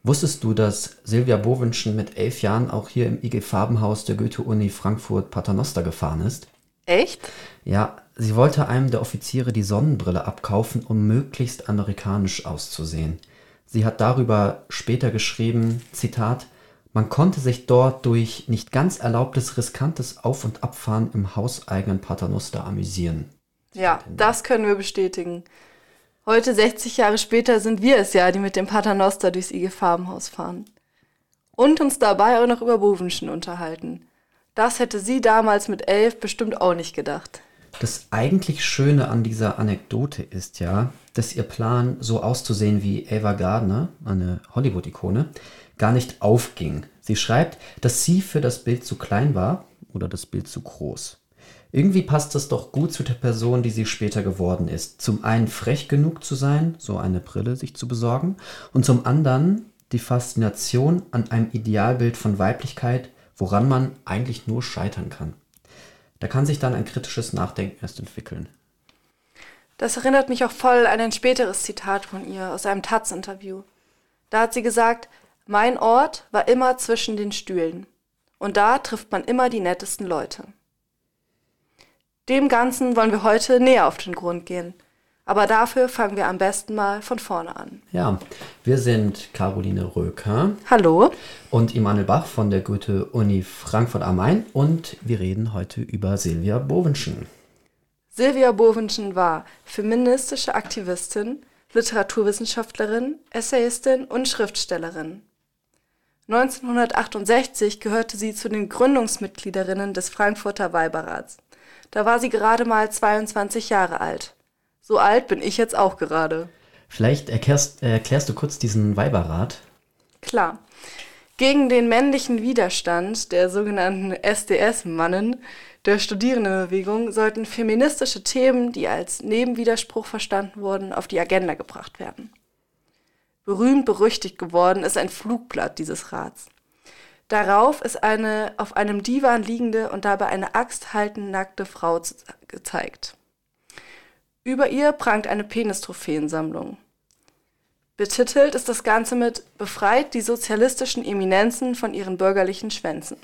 Wusstest du, dass Silvia Bovenschen mit 11 Jahren auch hier im IG Farbenhaus der Goethe-Uni Frankfurt Paternoster gefahren ist? Echt? Ja, sie wollte einem der Offiziere die Sonnenbrille abkaufen, um möglichst amerikanisch auszusehen. Sie hat darüber später geschrieben, Zitat, man konnte sich dort durch nicht ganz erlaubtes, riskantes Auf- und Abfahren im hauseigenen Paternoster amüsieren. Ja, das können wir bestätigen. Heute, 60 Jahre später, sind wir es ja, die mit dem Paternoster durchs IG Farbenhaus fahren. Und uns dabei auch noch über Bovenschen unterhalten. Das hätte sie damals mit 11 bestimmt auch nicht gedacht. Das eigentlich Schöne an dieser Anekdote ist ja, dass ihr Plan, so auszusehen wie Ava Gardner, eine Hollywood-Ikone, gar nicht aufging. Sie schreibt, dass sie für das Bild zu klein war oder das Bild zu groß. Irgendwie passt das doch gut zu der Person, die sie später geworden ist. Zum einen frech genug zu sein, so eine Brille sich zu besorgen, und zum anderen die Faszination an einem Idealbild von Weiblichkeit, woran man eigentlich nur scheitern kann. Da kann sich dann ein kritisches Nachdenken erst entwickeln. Das erinnert mich auch voll an ein späteres Zitat von ihr aus einem Taz-Interview. Da hat sie gesagt, mein Ort war immer zwischen den Stühlen. Und da trifft man immer die nettesten Leute. Dem Ganzen wollen wir heute näher auf den Grund gehen. Aber dafür fangen wir am besten mal von vorne an. Ja, wir sind Caroline Röker. Hallo. Und Immanuel Bach von der Goethe-Uni Frankfurt am Main. Und wir reden heute über Silvia Bovenschen. Silvia Bovenschen war feministische Aktivistin, Literaturwissenschaftlerin, Essayistin und Schriftstellerin. 1968 gehörte sie zu den Gründungsmitgliederinnen des Frankfurter Weiberrats. Da war sie gerade mal 22 Jahre alt. So alt bin ich jetzt auch gerade. Vielleicht erklärst du kurz diesen Weiberrat. Klar. Gegen den männlichen Widerstand der sogenannten SDS-Mannen der Studierendenbewegung sollten feministische Themen, die als Nebenwiderspruch verstanden wurden, auf die Agenda gebracht werden. Berühmt berüchtigt geworden ist ein Flugblatt dieses Rats. Darauf ist eine auf einem Divan liegende und dabei eine Axt haltende nackte Frau gezeigt. Über ihr prangt eine Penistrophäensammlung. Betitelt ist das Ganze mit »Befreit die sozialistischen Eminenzen von ihren bürgerlichen Schwänzen«.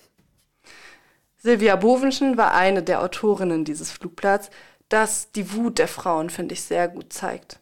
Silvia Bovenschen war eine der Autorinnen dieses Flugblatts, das die Wut der Frauen, finde ich, sehr gut zeigt.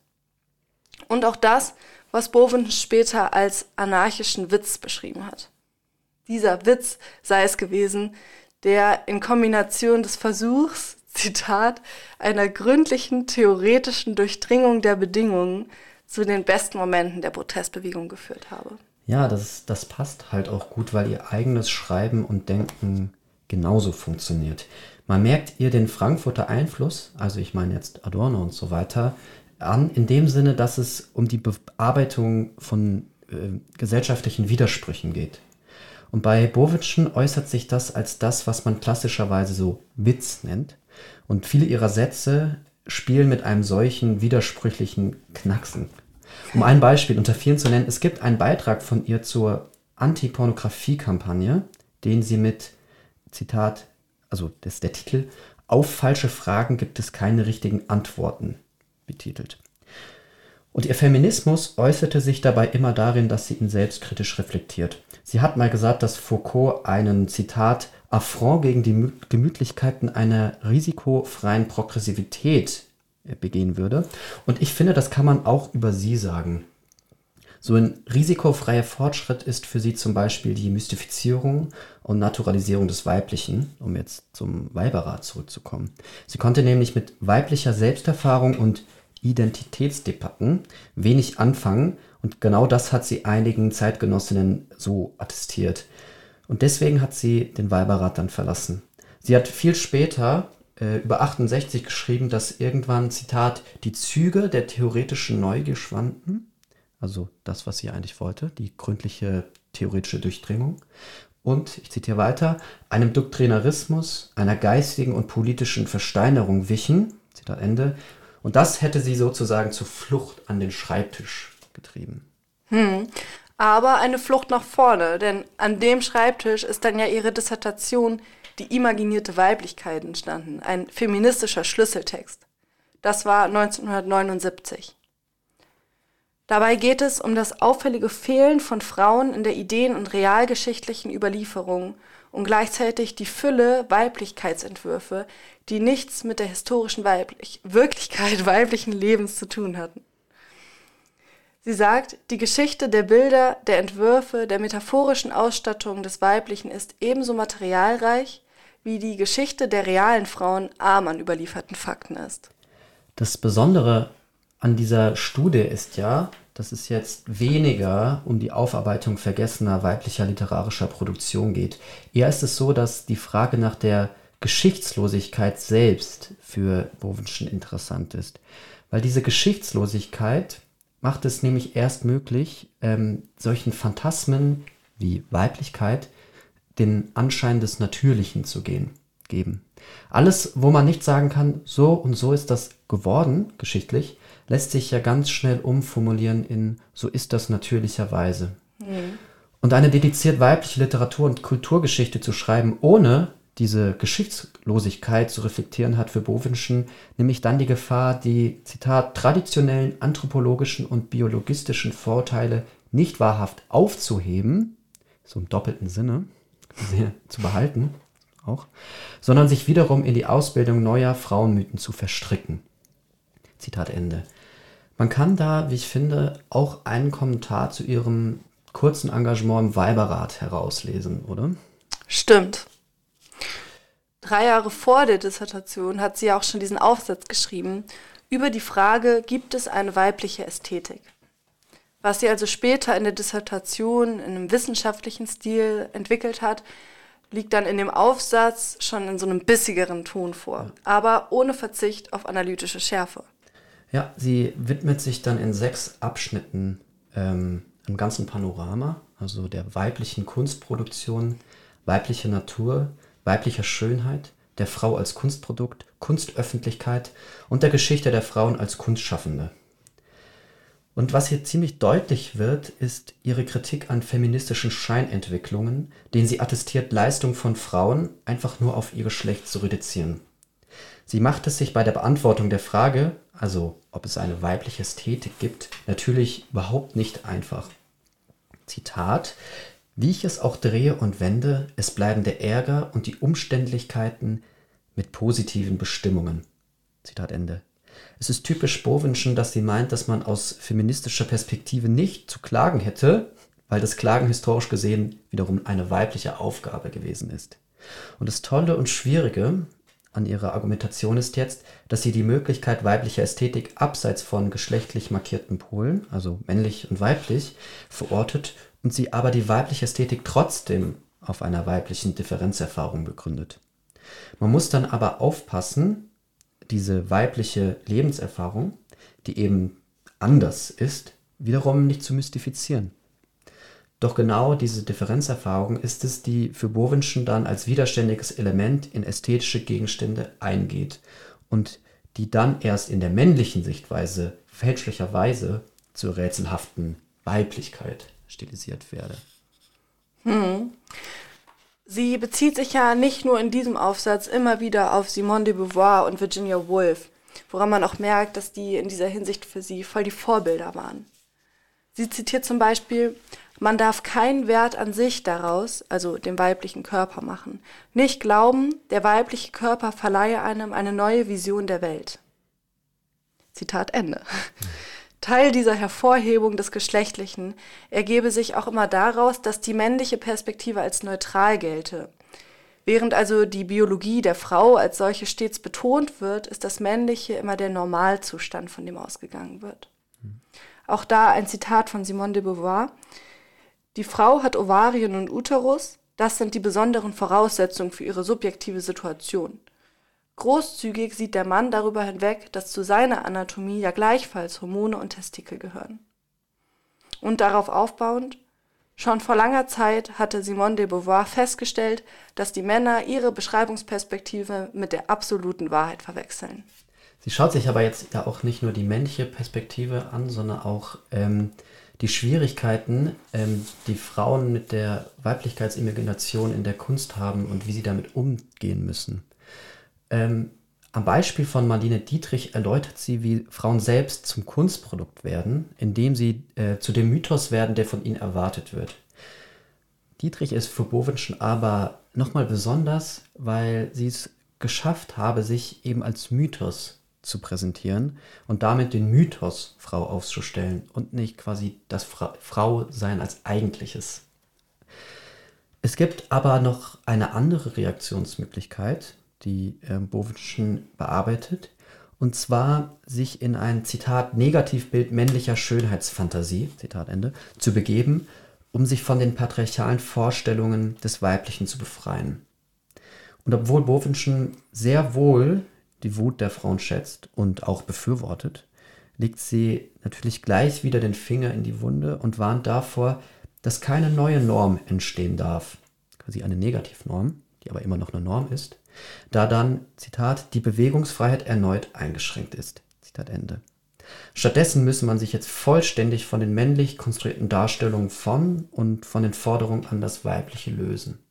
Und auch das, was Bovenschen später als anarchischen Witz beschrieben hat. Dieser Witz sei es gewesen, der in Kombination des Versuchs, Zitat, einer gründlichen theoretischen Durchdringung der Bedingungen zu den besten Momenten der Protestbewegung geführt habe. Ja, das passt halt auch gut, weil ihr eigenes Schreiben und Denken genauso funktioniert. Man merkt ihr den Frankfurter Einfluss, also ich meine jetzt Adorno und so weiter, an, in dem Sinne, dass es um die Bearbeitung von gesellschaftlichen Widersprüchen geht. Und bei Bovenschen äußert sich das als das, was man klassischerweise so Witz nennt. Und viele ihrer Sätze spielen mit einem solchen widersprüchlichen Knacksen. Um ein Beispiel unter vielen zu nennen, es gibt einen Beitrag von ihr zur Anti-Pornografie-Kampagne, den sie mit, Zitat, also das ist der Titel, auf falsche Fragen gibt es keine richtigen Antworten, betitelt. Und ihr Feminismus äußerte sich dabei immer darin, dass sie ihn selbstkritisch reflektiert. Sie hat mal gesagt, dass Foucault einen, Zitat, Affront gegen die Gemütlichkeiten einer risikofreien Progressivität begehen würde. Und ich finde, das kann man auch über sie sagen. So ein risikofreier Fortschritt ist für sie zum Beispiel die Mystifizierung und Naturalisierung des Weiblichen, um jetzt zum Weiberrat zurückzukommen. Sie konnte nämlich mit weiblicher Selbsterfahrung und Identitätsdebatten wenig anfangen und genau das hat sie einigen Zeitgenossinnen so attestiert. Und deswegen hat sie den Weiberrat dann verlassen. Sie hat viel später, über 68, geschrieben, dass irgendwann, Zitat, die Züge der theoretischen Neugier schwanden, also das, was sie eigentlich wollte, die gründliche theoretische Durchdringung, und, ich zitiere weiter, einem Doktrinarismus, einer geistigen und politischen Versteinerung wichen, Zitat Ende, und das hätte sie sozusagen zur Flucht an den Schreibtisch getrieben. Aber eine Flucht nach vorne, denn an dem Schreibtisch ist dann ja ihre Dissertation Die imaginierte Weiblichkeit entstanden, ein feministischer Schlüsseltext. Das war 1979. Dabei geht es um das auffällige Fehlen von Frauen in der ideen- und realgeschichtlichen Überlieferung und gleichzeitig die Fülle Weiblichkeitsentwürfe, die nichts mit der historischen Wirklichkeit weiblichen Lebens zu tun hatten. Sie sagt, die Geschichte der Bilder, der Entwürfe, der metaphorischen Ausstattung des Weiblichen ist ebenso materialreich, wie die Geschichte der realen Frauen arm an überlieferten Fakten ist. Das Besondere an dieser Studie ist ja, dass es jetzt weniger um die Aufarbeitung vergessener weiblicher literarischer Produktion geht. Eher ist es so, dass die Frage nach der Geschichtslosigkeit selbst für Bovenschen interessant ist. Weil diese Geschichtslosigkeit macht es nämlich erst möglich, solchen Phantasmen wie Weiblichkeit den Anschein des Natürlichen zu geben. Alles, wo man nicht sagen kann, so und so ist das geworden, geschichtlich, lässt sich ja ganz schnell umformulieren in so ist das natürlicherweise. Und eine dediziert weibliche Literatur- und Kulturgeschichte zu schreiben, ohne diese Geschichtslosigkeit zu reflektieren, hat für Bovenschen nämlich dann die Gefahr, die, Zitat, traditionellen anthropologischen und biologistischen Vorurteile nicht wahrhaft aufzuheben, so im doppelten Sinne, zu behalten auch, sondern sich wiederum in die Ausbildung neuer Frauenmythen zu verstricken. Zitat Ende. Man kann da, wie ich finde, auch einen Kommentar zu ihrem kurzen Engagement im Weiberrat herauslesen, oder? Stimmt. 3 Jahre vor der Dissertation hat sie auch schon diesen Aufsatz geschrieben über die Frage, gibt es eine weibliche Ästhetik? Was sie also später in der Dissertation in einem wissenschaftlichen Stil entwickelt hat, liegt dann in dem Aufsatz schon in so einem bissigeren Ton vor, aber ohne Verzicht auf analytische Schärfe. Ja, sie widmet sich dann in 6 Abschnitten im ganzen Panorama, also der weiblichen Kunstproduktion, weibliche Natur, weiblicher Schönheit, der Frau als Kunstprodukt, Kunstöffentlichkeit und der Geschichte der Frauen als Kunstschaffende. Und was hier ziemlich deutlich wird, ist ihre Kritik an feministischen Scheinentwicklungen, denen sie attestiert, Leistung von Frauen einfach nur auf ihr Geschlecht zu reduzieren. Sie macht es sich bei der Beantwortung der Frage, also ob es eine weibliche Ästhetik gibt, natürlich überhaupt nicht einfach. Zitat: Wie ich es auch drehe und wende, es bleiben der Ärger und die Umständlichkeiten mit positiven Bestimmungen. Zitat Ende. Es ist typisch Bovenschen, dass sie meint, dass man aus feministischer Perspektive nicht zu klagen hätte, weil das Klagen historisch gesehen wiederum eine weibliche Aufgabe gewesen ist. Und das Tolle und Schwierige an ihrer Argumentation ist jetzt, dass sie die Möglichkeit weiblicher Ästhetik abseits von geschlechtlich markierten Polen, also männlich und weiblich, verortet und sie aber die weibliche Ästhetik trotzdem auf einer weiblichen Differenzerfahrung begründet. Man muss dann aber aufpassen, diese weibliche Lebenserfahrung, die eben anders ist, wiederum nicht zu mystifizieren. Doch genau diese Differenzerfahrung ist es, die für Bovenschen dann als widerständiges Element in ästhetische Gegenstände eingeht und die dann erst in der männlichen Sichtweise fälschlicherweise zur rätselhaften Weiblichkeit stilisiert werde. Sie bezieht sich ja nicht nur in diesem Aufsatz immer wieder auf Simone de Beauvoir und Virginia Woolf, woran man auch merkt, dass die in dieser Hinsicht für sie voll die Vorbilder waren. Sie zitiert zum Beispiel: Man darf keinen Wert an sich daraus, also dem weiblichen Körper, machen. Nicht glauben, der weibliche Körper verleihe einem eine neue Vision der Welt. Zitat Ende. Teil dieser Hervorhebung des Geschlechtlichen ergebe sich auch immer daraus, dass die männliche Perspektive als neutral gelte. Während also die Biologie der Frau als solche stets betont wird, ist das Männliche immer der Normalzustand, von dem ausgegangen wird. Auch da ein Zitat von Simone de Beauvoir: Die Frau hat Ovarien und Uterus, das sind die besonderen Voraussetzungen für ihre subjektive Situation. Großzügig sieht der Mann darüber hinweg, dass zu seiner Anatomie ja gleichfalls Hormone und Testikel gehören. Und darauf aufbauend: Schon vor langer Zeit hatte Simone de Beauvoir festgestellt, dass die Männer ihre Beschreibungsperspektive mit der absoluten Wahrheit verwechseln. Sie schaut sich aber jetzt ja auch nicht nur die männliche Perspektive an, sondern auch die Schwierigkeiten, die Frauen mit der Weiblichkeitsimagination in der Kunst haben und wie sie damit umgehen müssen. Am Beispiel von Marlene Dietrich erläutert sie, wie Frauen selbst zum Kunstprodukt werden, indem sie zu dem Mythos werden, der von ihnen erwartet wird. Dietrich ist für Bovenschen aber nochmal besonders, weil sie es geschafft habe, sich eben als Mythos zu präsentieren und damit den Mythos Frau aufzustellen und nicht quasi das Frau-Sein als eigentliches. Es gibt aber noch eine andere Reaktionsmöglichkeit, die Bovenschen bearbeitet, und zwar sich in ein, Zitat, Negativbild männlicher Schönheitsfantasie, Zitat Ende, zu begeben, um sich von den patriarchalen Vorstellungen des Weiblichen zu befreien. Und obwohl Bovenschen sehr wohl die Wut der Frauen schätzt und auch befürwortet, legt sie natürlich gleich wieder den Finger in die Wunde und warnt davor, dass keine neue Norm entstehen darf, quasi eine Negativnorm, die aber immer noch eine Norm ist, da dann, Zitat, die Bewegungsfreiheit erneut eingeschränkt ist. Zitat Ende. Stattdessen müsse man sich jetzt vollständig von den männlich konstruierten Darstellungen von und von den Forderungen an das Weibliche lösen.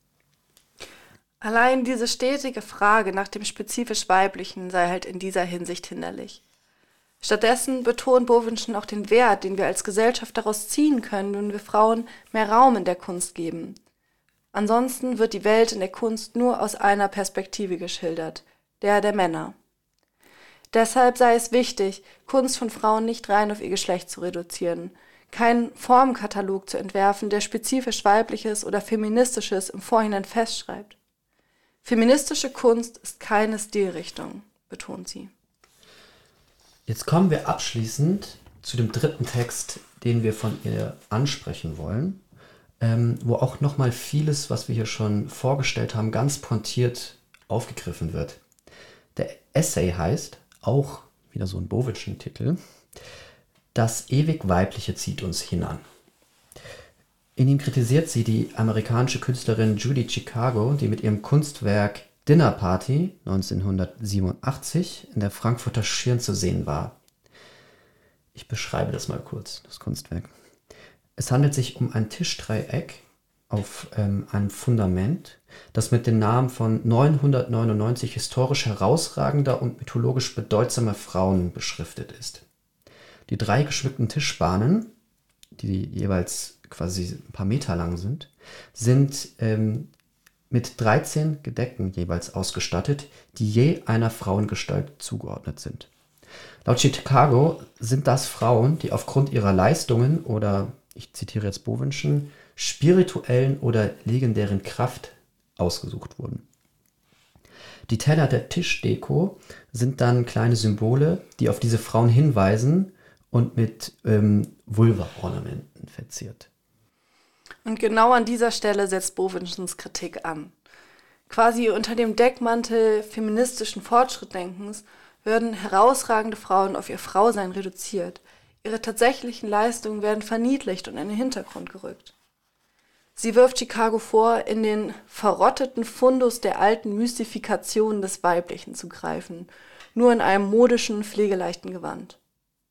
Allein diese stetige Frage nach dem spezifisch Weiblichen sei halt in dieser Hinsicht hinderlich. Stattdessen betont Bovenschen auch den Wert, den wir als Gesellschaft daraus ziehen können, wenn wir Frauen mehr Raum in der Kunst geben. Ansonsten wird die Welt in der Kunst nur aus einer Perspektive geschildert, der Männer. Deshalb sei es wichtig, Kunst von Frauen nicht rein auf ihr Geschlecht zu reduzieren, keinen Formkatalog zu entwerfen, der spezifisch Weibliches oder Feministisches im Vorhinein festschreibt. Feministische Kunst ist keine Stilrichtung, betont sie. Jetzt kommen wir abschließend zu dem dritten Text, den wir von ihr ansprechen wollen, wo auch nochmal vieles, was wir hier schon vorgestellt haben, ganz pointiert aufgegriffen wird. Der Essay heißt, auch wieder so ein Bovenschen Titel, Das ewig Weibliche zieht uns hinan. In ihm kritisiert sie die amerikanische Künstlerin Judy Chicago, die mit ihrem Kunstwerk Dinner Party 1987 in der Frankfurter Schirn zu sehen war. Ich beschreibe das mal kurz, das Kunstwerk. Es handelt sich um ein Tischdreieck auf einem Fundament, das mit den Namen von 999 historisch herausragender und mythologisch bedeutsamer Frauen beschriftet ist. Die 3 geschmückten Tischbahnen, die jeweils quasi ein paar Meter lang sind mit 13 Gedecken jeweils ausgestattet, die je einer Frauengestalt zugeordnet sind. Laut Chicago sind das Frauen, die aufgrund ihrer Leistungen oder, ich zitiere jetzt Bovenschen, spirituellen oder legendären Kraft ausgesucht wurden. Die Teller der Tischdeko sind dann kleine Symbole, die auf diese Frauen hinweisen und mit Vulva-Ornamenten verziert. Und genau an dieser Stelle setzt Bovenschens Kritik an. Quasi unter dem Deckmantel feministischen Fortschrittdenkens werden herausragende Frauen auf ihr Frausein reduziert. Ihre tatsächlichen Leistungen werden verniedlicht und in den Hintergrund gerückt. Sie wirft Chicago vor, in den verrotteten Fundus der alten Mystifikation des Weiblichen zu greifen, nur in einem modischen, pflegeleichten Gewand.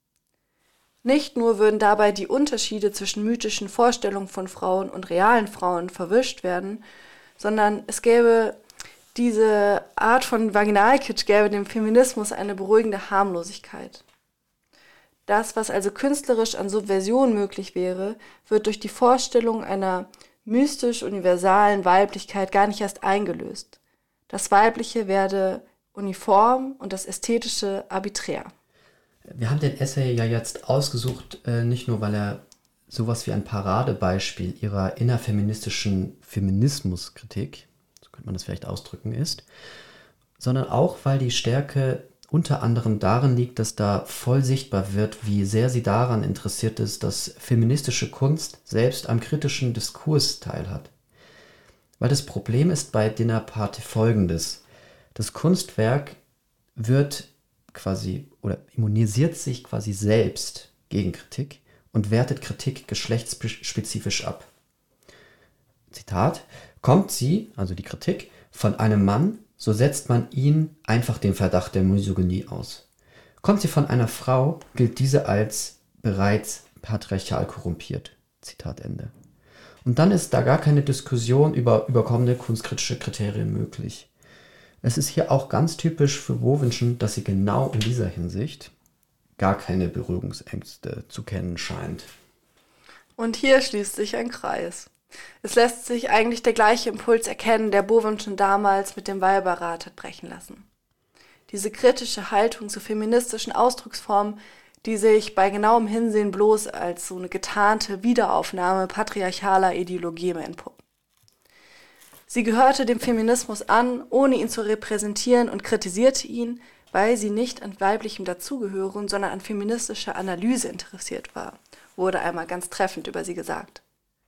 Nicht nur würden dabei die Unterschiede zwischen mythischen Vorstellungen von Frauen und realen Frauen verwischt werden, sondern es gäbe diese Art von Vaginalkitsch, gäbe dem Feminismus eine beruhigende Harmlosigkeit. Das, was also künstlerisch an Subversion möglich wäre, wird durch die Vorstellung einer mystisch-universalen Weiblichkeit gar nicht erst eingelöst. Das Weibliche werde uniform und das Ästhetische arbiträr. Wir haben den Essay ja jetzt ausgesucht, nicht nur, weil er sowas wie ein Paradebeispiel ihrer innerfeministischen Feminismuskritik, so könnte man das vielleicht ausdrücken, ist, sondern auch, weil die Stärke unter anderem darin liegt, dass da voll sichtbar wird, wie sehr sie daran interessiert ist, dass feministische Kunst selbst am kritischen Diskurs teilhat. Weil das Problem ist bei Dinner Party folgendes: Das Kunstwerk wird quasi oder immunisiert sich quasi selbst gegen Kritik und wertet Kritik geschlechtsspezifisch ab. Zitat: Kommt sie, also die Kritik, von einem Mann, so setzt man ihn einfach dem Verdacht der Misogynie aus. Kommt sie von einer Frau, gilt diese als bereits patriarchal korrumpiert. Zitat Ende. Und dann ist da gar keine Diskussion über überkommene kunstkritische Kriterien möglich. Es ist hier auch ganz typisch für Bovenschen, dass sie genau in dieser Hinsicht gar keine Berührungsängste zu kennen scheint. Und hier schließt sich ein Kreis. Es lässt sich eigentlich der gleiche Impuls erkennen, der Bovenschen damals mit dem Weiberrat hat brechen lassen. Diese kritische Haltung zu feministischen Ausdrucksformen, die sich bei genauem Hinsehen bloß als so eine getarnte Wiederaufnahme patriarchaler Ideologien entpuppen. Sie gehörte dem Feminismus an, ohne ihn zu repräsentieren und kritisierte ihn, weil sie nicht an weiblichem Dazugehören, sondern an feministischer Analyse interessiert war, wurde einmal ganz treffend über sie gesagt.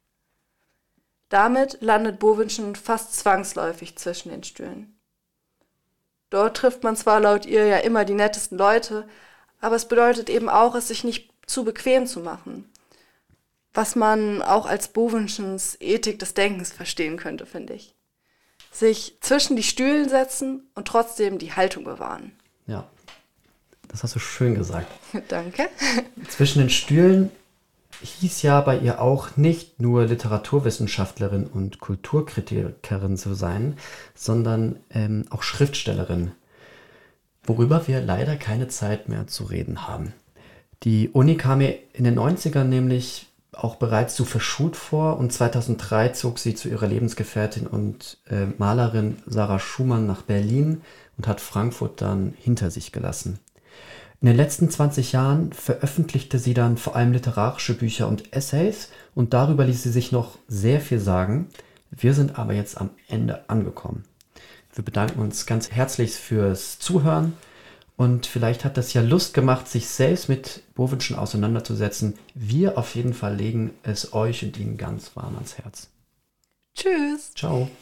Damit landet Bovenschen fast zwangsläufig zwischen den Stühlen. Dort trifft man zwar laut ihr ja immer die nettesten Leute, aber es bedeutet eben auch, es sich nicht zu bequem zu machen. Was man auch als Bovenschens Ethik des Denkens verstehen könnte, finde ich. Sich zwischen die Stühlen setzen und trotzdem die Haltung bewahren. Ja, das hast du schön gesagt. Danke. Zwischen den Stühlen hieß ja bei ihr auch nicht nur Literaturwissenschaftlerin und Kulturkritikerin zu sein, sondern auch Schriftstellerin, worüber wir leider keine Zeit mehr zu reden haben. Die Uni kam ihr in den 90ern nämlich auch bereits zu verschult vor und 2003 zog sie zu ihrer Lebensgefährtin und Malerin Sarah Schumann nach Berlin und hat Frankfurt dann hinter sich gelassen. In den letzten 20 Jahren veröffentlichte sie dann vor allem literarische Bücher und Essays und darüber ließ sie sich noch sehr viel sagen. Wir sind aber jetzt am Ende angekommen. Wir bedanken uns ganz herzlich fürs Zuhören und vielleicht hat das ja Lust gemacht, sich selbst mit Bovenschen auseinanderzusetzen. Wir auf jeden Fall legen es euch und Ihnen ganz warm ans Herz. Tschüss. Ciao.